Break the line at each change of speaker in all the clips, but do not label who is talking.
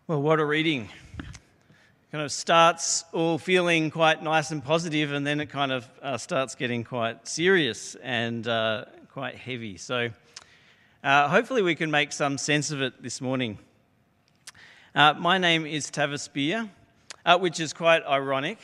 Well, what a reading. Kind of starts all feeling quite nice and positive, and then it kind of starts getting quite serious and quite heavy. So hopefully we can make some sense of it this morning. My name is Tavis Beer, which is quite ironic.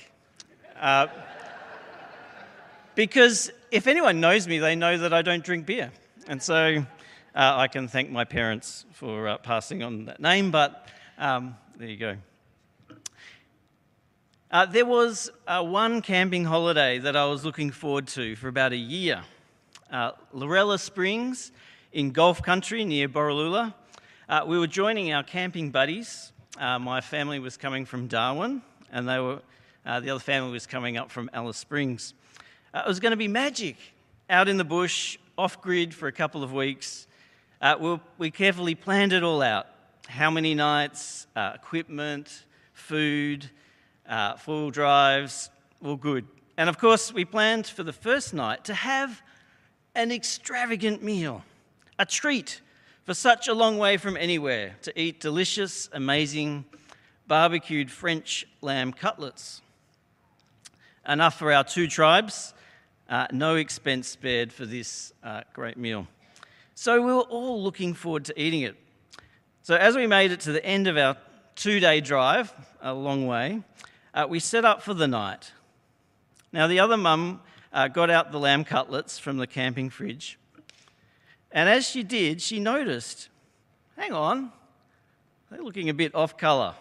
Because if anyone knows me, they know that I don't drink beer. And so I can thank my parents for passing on that name, but there you go. There was one camping holiday that I was looking forward to for about a year. Lorella Springs in Gulf Country near Borroloola. We were joining our camping buddies. My family was coming from Darwin, and the other family was coming up from Alice Springs. It was going to be magic, out in the bush, off-grid for a couple of weeks. We carefully planned it all out. How many nights, equipment, food, full drives, all good. And of course, we planned for the first night to have an extravagant meal, a treat for such a long way from anywhere, to eat delicious, amazing, barbecued French lamb cutlets. Enough for our two tribes, no expense spared for this great meal. So we were all looking forward to eating it. So as we made it to the end of our 2-day drive, a long way, we set up for the night. Now the other mum got out the lamb cutlets from the camping fridge, and as she did, she noticed, hang on, they're looking a bit off colour.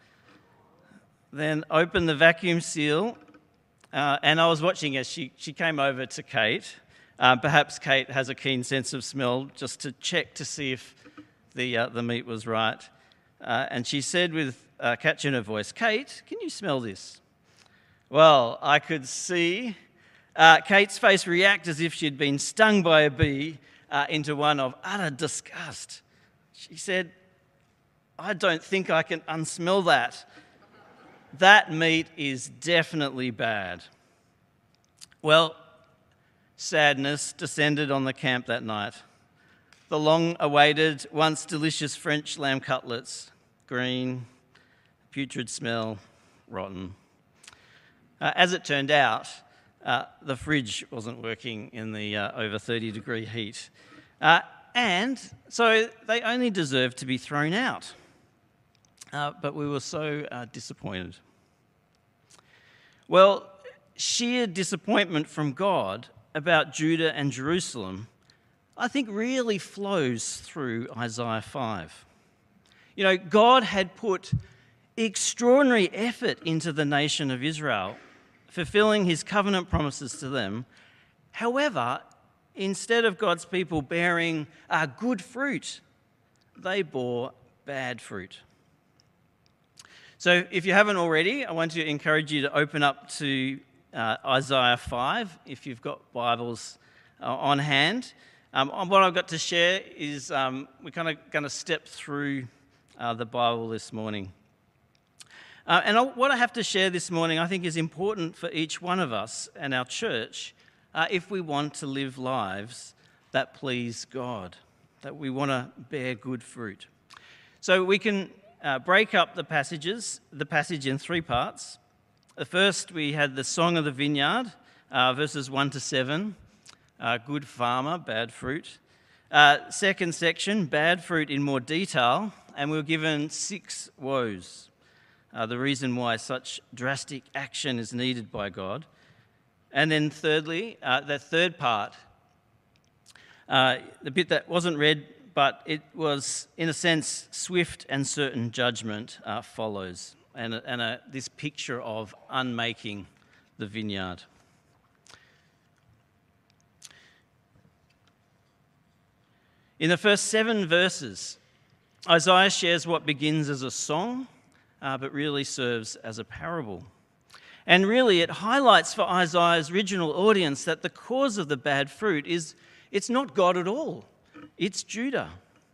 Then opened the vacuum seal, and I was watching as she came over to Kate. Perhaps Kate has a keen sense of smell, just to check to see if the meat was right. And she said with a catch in her voice, "Kate, can you smell this?" Well, I could see Kate's face react as if she'd been stung by a bee into one of utter disgust. She said, "I don't think I can unsmell that. That meat is definitely bad." Well, sadness descended on the camp that night. The long-awaited, once delicious French lamb cutlets, green, putrid smell, rotten. As it turned out, the fridge wasn't working in the over 30-degree heat. And so they only deserved to be thrown out. But we were so disappointed. Well, sheer disappointment from God about Judah and Jerusalem, I think, really flows through Isaiah 5. You know, God had put extraordinary effort into the nation of Israel, fulfilling his covenant promises to them. However, instead of God's people bearing good fruit, they bore bad fruit. So if you haven't already, I want to encourage you to open up to Isaiah 5 if you've got Bibles on hand. What I've got to share is we're kind of going to step through the Bible this morning. What I have to share this morning I think is important for each one of us and our church if we want to live lives that please God, that we want to bear good fruit. So we can break up the passage in 3 parts. The first, we had the Song of the Vineyard, verses 1 to 7. Good farmer, bad fruit. Second section, bad fruit in more detail, and we were given 6 woes. The reason why such drastic action is needed by God. And then thirdly, the third part, the bit that wasn't read, but it was, in a sense, swift and certain judgment follows. And this picture of unmaking the vineyard. In the first 7 verses, Isaiah shares what begins as a song, but really serves as a parable. And really, it highlights for Isaiah's original audience that the cause of the bad fruit it's not God at all, it's Judah.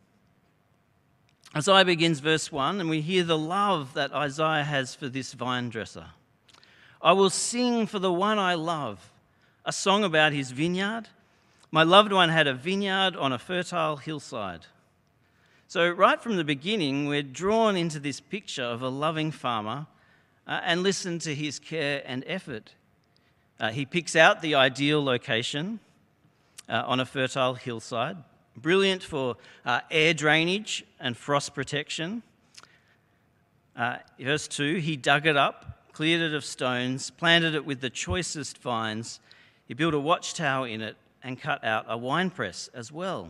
Isaiah begins verse 1, and we hear the love that Isaiah has for this vine dresser. "I will sing for the one I love, a song about his vineyard. My loved one had a vineyard on a fertile hillside." So right from the beginning, we're drawn into this picture of a loving farmer and listen to his care and effort. He picks out the ideal location on a fertile hillside, brilliant for air drainage and frost protection. Verse 2, he dug it up, cleared it of stones, planted it with the choicest vines. He built a watchtower in it and cut out a winepress as well.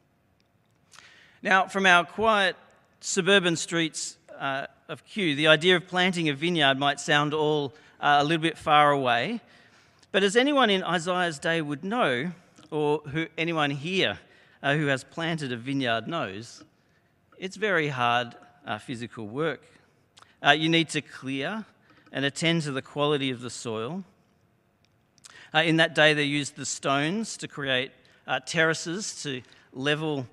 Now, from our quiet suburban streets of Kew, the idea of planting a vineyard might sound all a little bit far away. But as anyone in Isaiah's day would know, or anyone here who has planted a vineyard knows, it's very hard physical work. You need to clear and attend to the quality of the soil. In that day, they used the stones to create terraces to level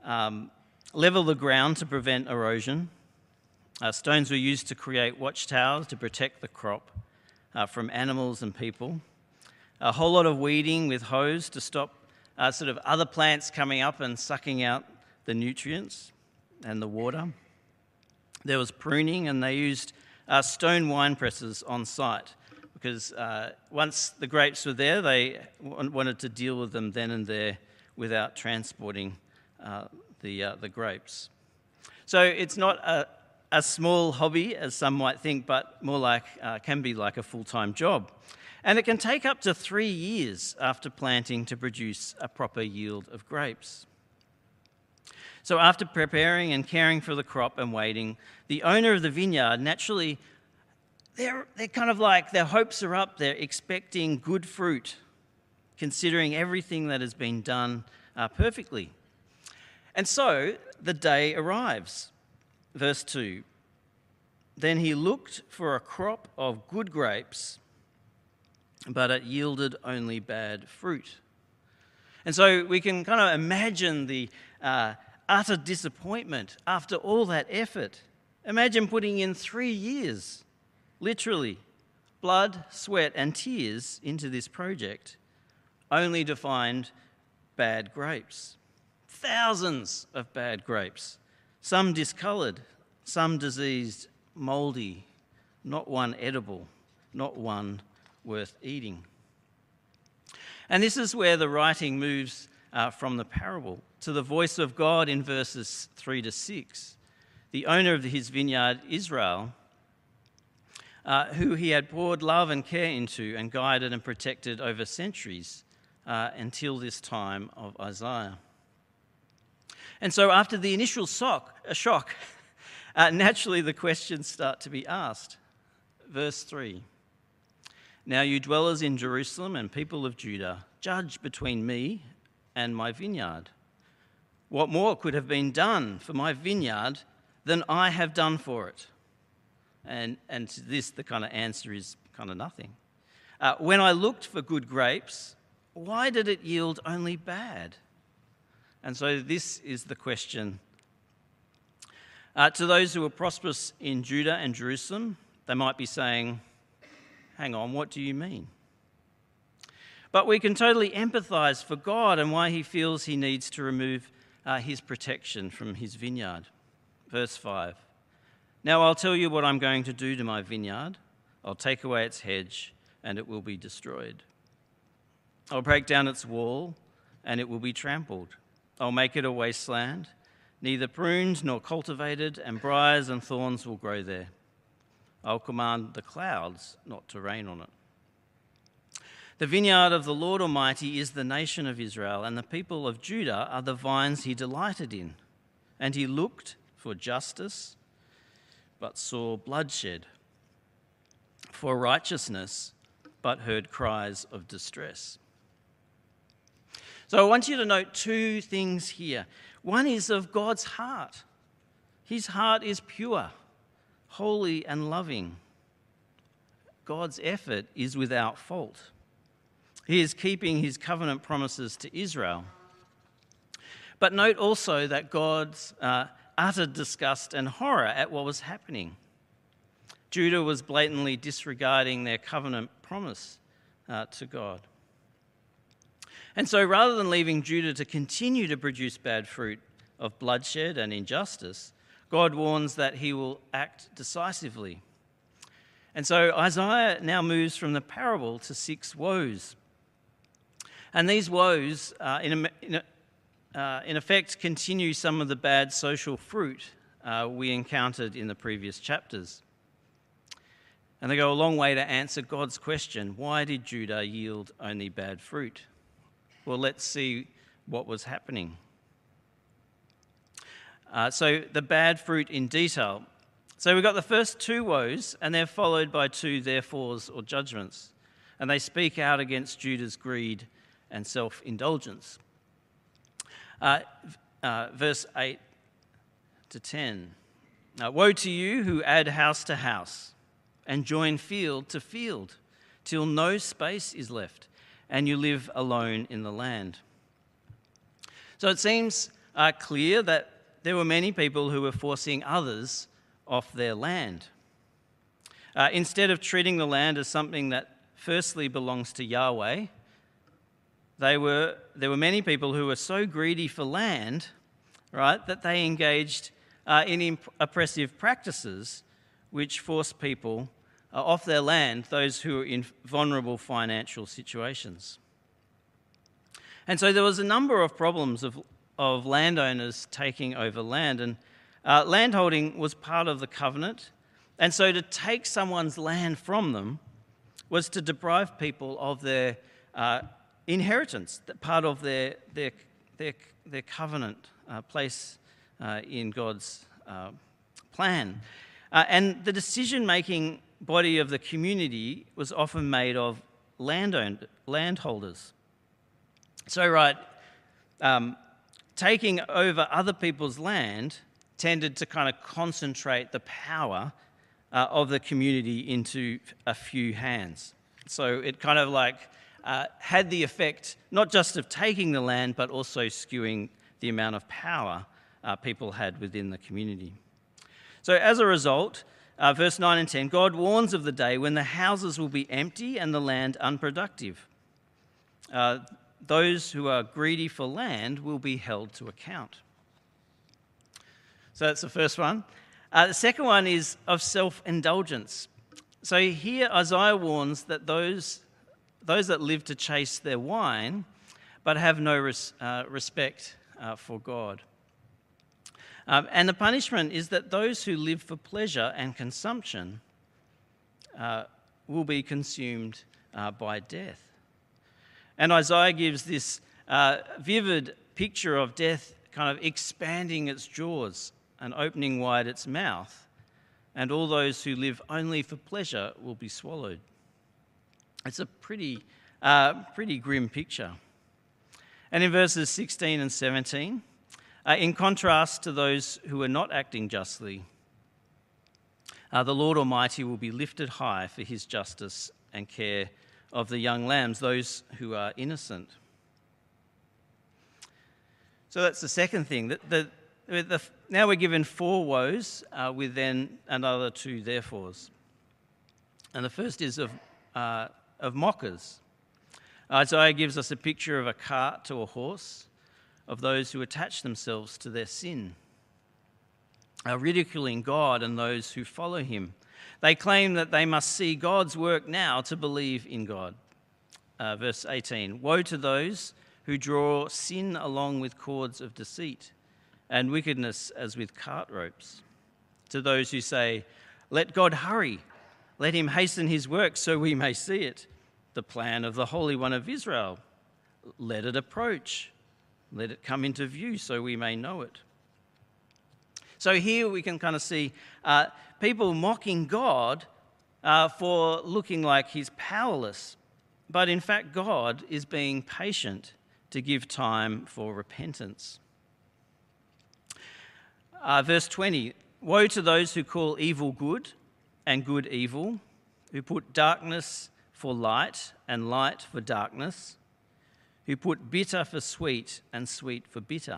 the ground to prevent erosion. Stones were used to create watchtowers to protect the crop from animals and people. A whole lot of weeding with hoes to stop sort of other plants coming up and sucking out the nutrients and the water. There was pruning, and they used stone wine presses on site because once the grapes were there, they wanted to deal with them then and there without transporting the grapes. So it's not a small hobby, as some might think, but more like can be like a full-time job. And it can take up to 3 years after planting to produce a proper yield of grapes. So after preparing and caring for the crop and waiting, the owner of the vineyard, naturally, they're kind of like their hopes are up. They're expecting good fruit, considering everything that has been done perfectly. And so the day arrives. Verse 2, then he looked for a crop of good grapes, but it yielded only bad fruit. And so we can kind of imagine the utter disappointment after all that effort. Imagine putting in 3 years, literally, blood, sweat, and tears into this project, only to find bad grapes. Thousands of bad grapes, some discoloured, some diseased, mouldy, not one edible, not one worth eating. And this is where the writing moves from the parable to the voice of God in verses 3 to 6. The owner of his vineyard, Israel, who he had poured love and care into and guided and protected over centuries until this time of Isaiah. And so after the initial shock, naturally the questions start to be asked. Verse 3, now you dwellers in Jerusalem and people of Judah, judge between me and my vineyard. What more could have been done for my vineyard than I have done for it? And to this, the kind of answer is kind of nothing. When I looked for good grapes, why did it yield only bad? And so this is the question. To those who are prosperous in Judah and Jerusalem, they might be saying, hang on, what do you mean? But we can totally empathise for God and why he feels he needs to remove his protection from his vineyard. Verse 5, now I'll tell you what I'm going to do to my vineyard. I'll take away its hedge and it will be destroyed. I'll break down its wall and it will be trampled. I'll make it a wasteland, neither pruned nor cultivated, and briars and thorns will grow there. I'll command the clouds not to rain on it. The vineyard of the Lord Almighty is the nation of Israel, and the people of Judah are the vines he delighted in. And he looked for justice, but saw bloodshed, for righteousness, but heard cries of distress. So I want you to note 2 things here. One is of God's heart. His heart is pure, holy and loving. God's effort is without fault. He is keeping his covenant promises to Israel. But note also that God's utter disgust and horror at what was happening. Judah was blatantly disregarding their covenant promise to God. And so rather than leaving Judah to continue to produce bad fruit, of bloodshed and injustice, God warns that he will act decisively. And so Isaiah now moves from the parable to 6 woes. And these woes, in effect, continue some of the bad social fruit we encountered in the previous chapters. And they go a long way to answer God's question, why did Judah yield only bad fruit? Well, let's see what was happening. So the bad fruit in detail. So we've got the first 2 woes, and they're followed by 2 therefores or judgments. And they speak out against Judah's greed and self-indulgence. Verse 8 to 10. Woe to you who add house to house and join field to field, till no space is left, and you live alone in the land. So it seems clear that there were many people who were forcing others off their land. Instead of treating the land as something that firstly belongs to Yahweh, there were many people who were so greedy for land, right, that they engaged in oppressive practices which forced people off their land, those who were in vulnerable financial situations. And so there was a number of problems of landowners taking over land, and landholding was part of the covenant. And so to take someone's land from them was to deprive people of their inheritance, part of their covenant place in God's plan. And the decision-making body of the community was often made of landholders. So, taking over other people's land tended to kind of concentrate the power of the community into a few hands. So it kind of had the effect not just of taking the land, but also skewing the amount of power people had within the community. So as a result, verse 9 and 10, God warns of the day when the houses will be empty and the land unproductive. Those who are greedy for land will be held to account. So that's the first one. The second one is of self-indulgence. So here Isaiah warns that those that live to chase their wine but have no respect for God. And the punishment is that those who live for pleasure and consumption will be consumed by death. And Isaiah gives this vivid picture of death kind of expanding its jaws and opening wide its mouth, and all those who live only for pleasure will be swallowed. It's a pretty grim picture. And in verses 16 and 17, in contrast to those who are not acting justly, the Lord Almighty will be lifted high for his justice and care of the young lambs, those who are innocent. So that's the second thing. Now we're given 4 woes with then another 2 therefores. And the first is of mockers. Isaiah gives us a picture of a cart to a horse, of those who attach themselves to their sin, ridiculing God and those who follow him. They claim that they must see God's work now to believe in God. Verse 18, woe to those who draw sin along with cords of deceit and wickedness as with cart ropes. To those who say, let God hurry, let him hasten his work so we may see it. The plan of the Holy One of Israel, let it approach. Let it come into view so we may know it. So here we can kind of see people mocking God for looking like he's powerless. But in fact, God is being patient to give time for repentance. Verse 20, woe to those who call evil good and good evil, who put darkness for light and light for darkness, who put bitter for sweet and sweet for bitter.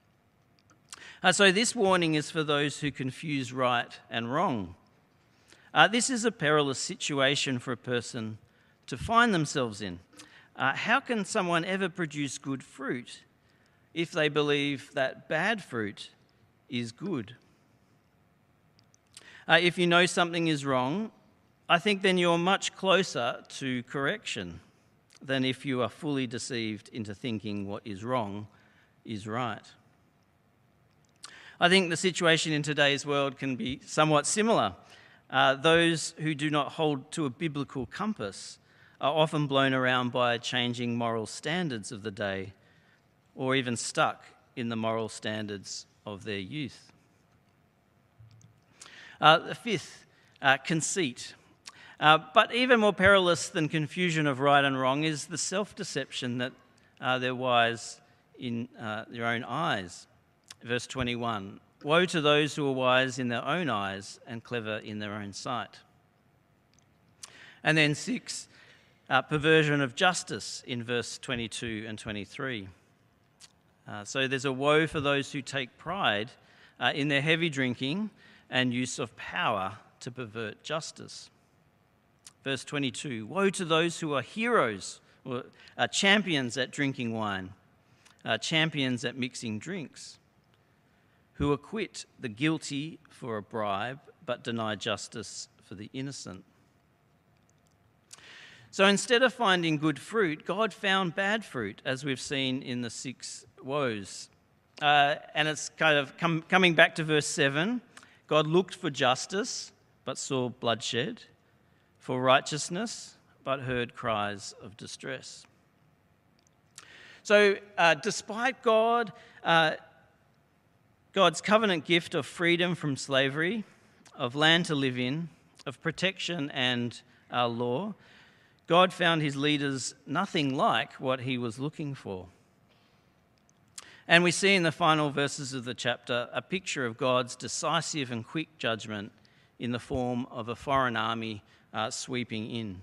So this warning is for those who confuse right and wrong. This is a perilous situation for a person to find themselves in. How can someone ever produce good fruit if they believe that bad fruit is good. If you know something is wrong, I think then you're much closer to correction than if you are fully deceived into thinking what is wrong is right. I think the situation in today's world can be somewhat similar. Those who do not hold to a biblical compass are often blown around by changing moral standards of the day, or even stuck in the moral standards of their youth. The fifth, conceit. But even more perilous than confusion of right and wrong is the self-deception that they're wise in their own eyes. Verse 21, woe to those who are wise in their own eyes and clever in their own sight. And then 6, perversion of justice in verse 22 and 23. So there's a woe for those who take pride in their heavy drinking and use of power to pervert justice. Verse 22, woe to those who are heroes or champions at drinking wine, champions at mixing drinks, who acquit the guilty for a bribe but deny justice for the innocent. So instead of finding good fruit, God found bad fruit, as we've seen in the 6 woes. And it's kind of coming back to verse 7. God looked for justice, but saw bloodshed, for righteousness, but heard cries of distress. So despite God's covenant gift of freedom from slavery, of land to live in, of protection and law, God found his leaders nothing like what he was looking for. And we see in the final verses of the chapter a picture of God's decisive and quick judgment in the form of a foreign army sweeping in.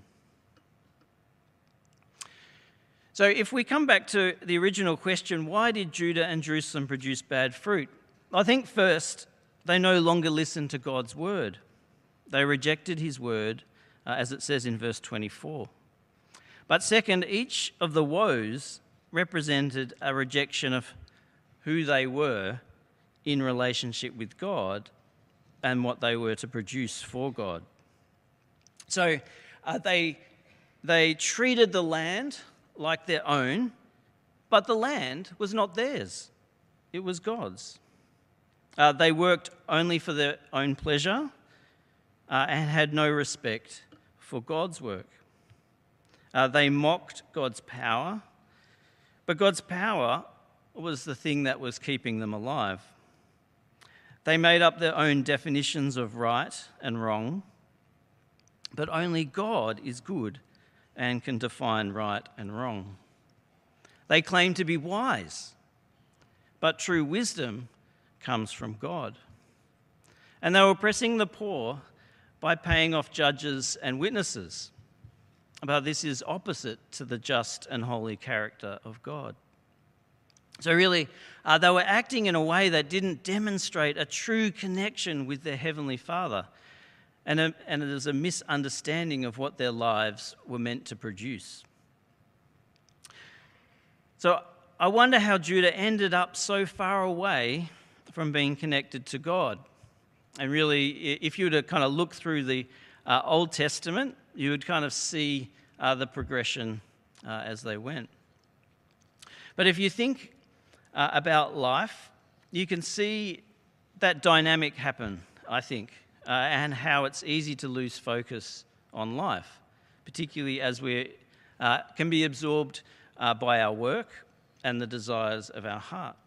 So if we come back to the original question, why did Judah and Jerusalem produce bad fruit? I think first, they no longer listened to God's word. They rejected his word, as it says in verse 24. But second, each of the woes represented a rejection of who they were in relationship with God and what they were to produce for God. So they treated the land like their own, but the land was not theirs. It was God's. They worked only for their own pleasure and had no respect for God's work. They mocked God's power, but God's power was the thing that was keeping them alive. They made up their own definitions of right and wrong, but only God is good and can define right and wrong. They claim to be wise, but true wisdom comes from God. And they were oppressing the poor by paying off judges and witnesses. But this is opposite to the just and holy character of God. So really, they were acting in a way that didn't demonstrate a true connection with their Heavenly Father. And it is a misunderstanding of what their lives were meant to produce. So I wonder how Judah ended up so far away from being connected to God. And really, if you were to kind of look through the Old Testament, you would kind of see the progression as they went. But if you think about life, you can see that dynamic happen, I think, and how it's easy to lose focus on life, particularly as we can be absorbed by our work and the desires of our heart.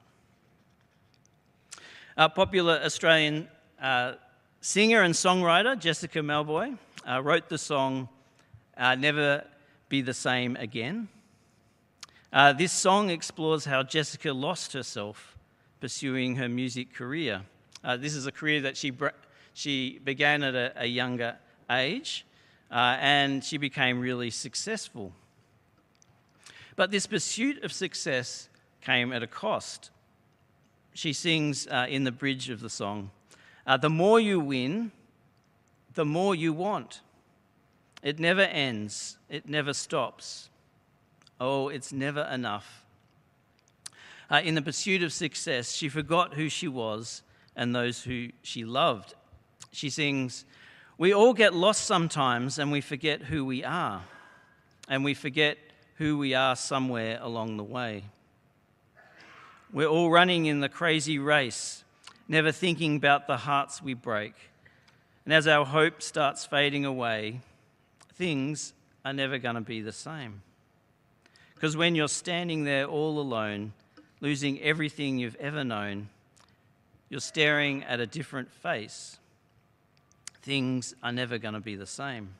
Popular Australian singer and songwriter Jessica Mauboy wrote the song Never Be the Same Again. This song explores how Jessica lost herself pursuing her music career. This is a career that she began at a younger age, and she became really successful. But this pursuit of success came at a cost. She sings in the bridge of the song, the more you win, the more you want. It never ends, it never stops. Oh, it's never enough. In the pursuit of success, she forgot who she was and those who she loved. She sings, "We all get lost sometimes and we forget who we are. And we forget who we are somewhere along the way. We're all running in the crazy race, never thinking about the hearts we break. And as our hope starts fading away, things are never going to be the same. Because when you're standing there all alone, losing everything you've ever known, you're staring at a different face. Things are never going to be the same."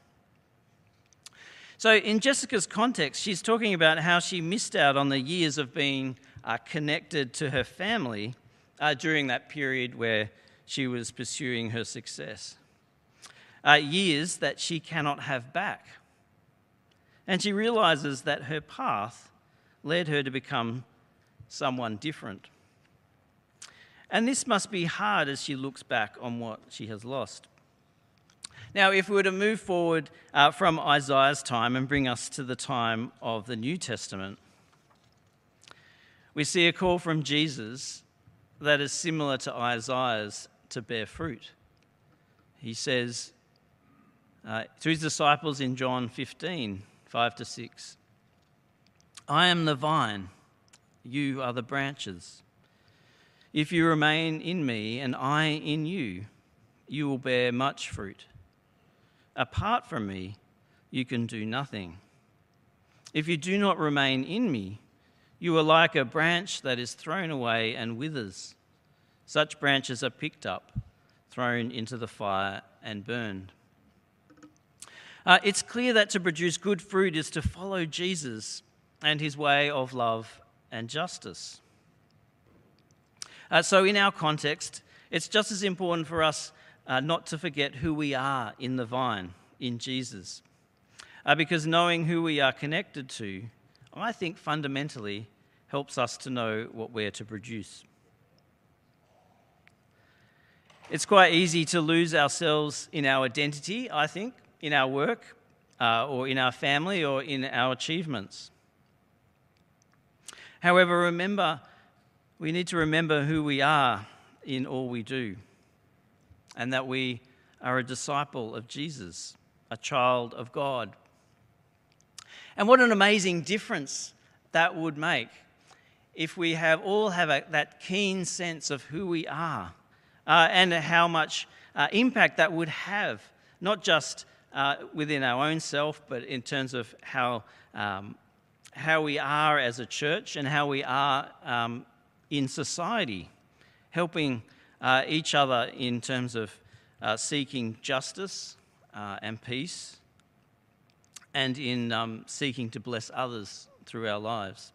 So in Jessica's context, she's talking about how she missed out on the years of being connected to her family during that period where she was pursuing her success. Years that she cannot have back. And she realizes that her path led her to become someone different. And this must be hard as she looks back on what she has lost. Now, if we were to move forward from Isaiah's time and bring us to the time of the New Testament, we see a call from Jesus that is similar to Isaiah's to bear fruit. He says to his disciples in John 15, 5-6, "I am the vine, you are the branches. If you remain in me and I in you, you will bear much fruit. Apart from me, you can do nothing. If you do not remain in me, you are like a branch that is thrown away and withers. Such branches are picked up, thrown into the fire and burned." It's clear that to produce good fruit is to follow Jesus and his way of love and justice. So in our context, it's just as important for us not to forget who we are in the vine, in Jesus. Because knowing who we are connected to, I think fundamentally helps us to know what we're to produce. It's quite easy to lose ourselves in our identity, I think, in our work, or in our family, or in our achievements. However, we need to remember who we are in all we do, and that we are a disciple of Jesus, a child of God. And what an amazing difference that would make if we all have that keen sense of who we are, and how much impact that would have, not just within our own self, but in terms of how we are as a church and how we are in society, helping each other in terms of seeking justice and peace, and in seeking to bless others through our lives.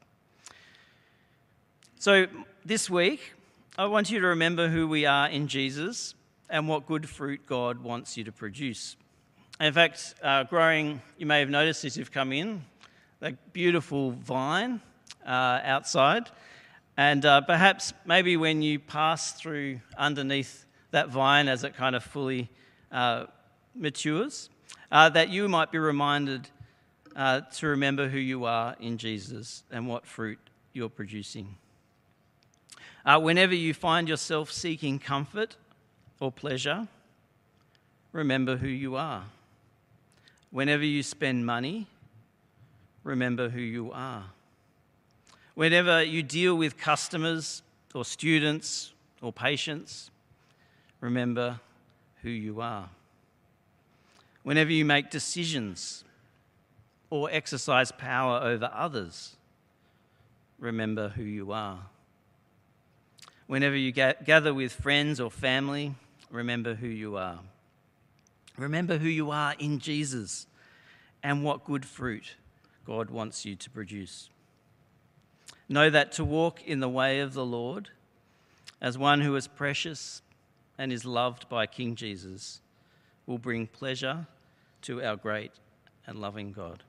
So this week, I want you to remember who we are in Jesus and what good fruit God wants you to produce. In fact, you may have noticed as you've come in, that beautiful vine outside. And perhaps maybe when you pass through underneath that vine as it kind of fully matures, that you might be reminded to remember who you are in Jesus and what fruit you're producing. Whenever you find yourself seeking comfort or pleasure, remember who you are. Whenever you spend money, remember who you are. Whenever you deal with customers or students or patients, remember who you are. Whenever you make decisions or exercise power over others, remember who you are. Whenever you gather with friends or family, remember who you are. Remember who you are in Jesus and what good fruit God wants you to produce. Know that to walk in the way of the Lord as one who is precious and is loved by King Jesus will bring pleasure to our great and loving God.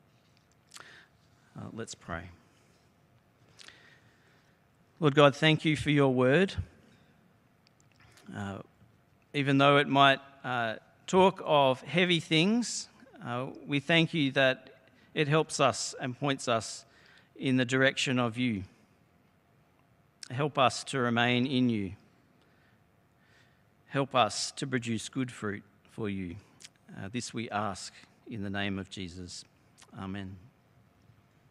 Let's pray. Lord God, thank you for your word. Even though it might talk of heavy things, we thank you that it helps us and points us in the direction of you. Help us to remain in you. Help us to produce good fruit for you. This we ask in the name of Jesus. Amen.